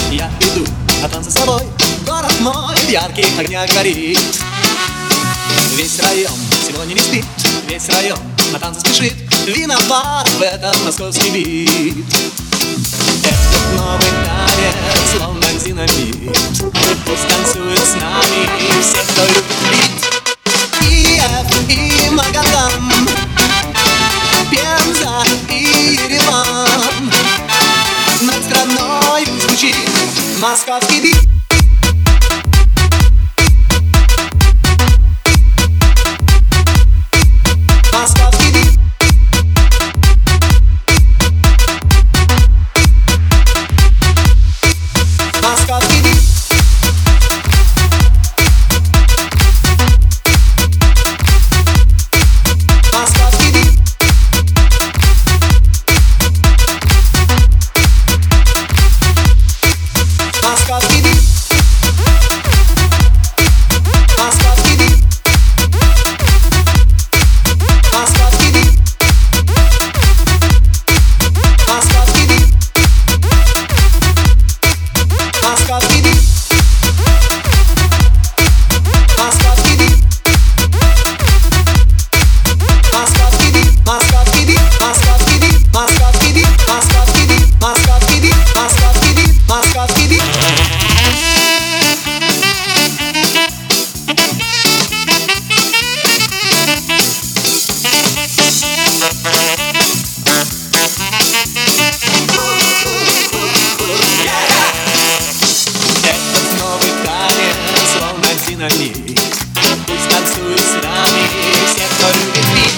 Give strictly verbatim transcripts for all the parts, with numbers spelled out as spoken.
Я иду, а танцы с собой. Город мой в ярких огнях горит. Весь район сегодня не спит, весь район на танцы спешит. Виноват в этом московский бит. Этот новый танец, словно динамит. Пусть танцует с нами все, кто любит бит. Киев и Магадан, Пенза и Ереван. Над страной звучит московский бит. Московский бит. Московский бит. Московский бит. Московский бит. Московский бит. Московский бит. Московский бит. Московский бит. Московский бит. Московский бит. Московский бит. Московский бит. Московский бит. Московский бит. Московский бит. Московский бит. Московский бит. Пусть танцует с нами все, кто любит бит.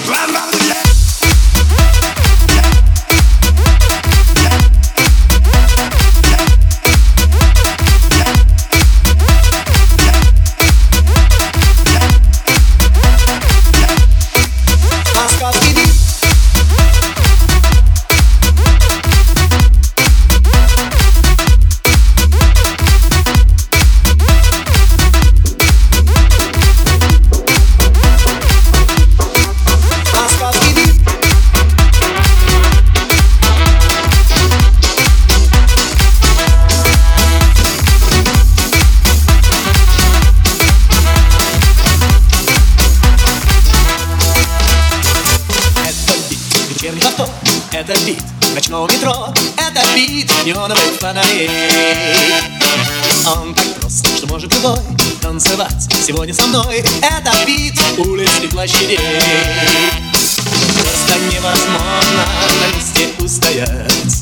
Московский бит. Это бит ночного метро, это бит неоновых фонарей. Он так прост, что может любой танцевать сегодня со мной. Это бит улиц и площадей. Просто невозможно на месте устоять.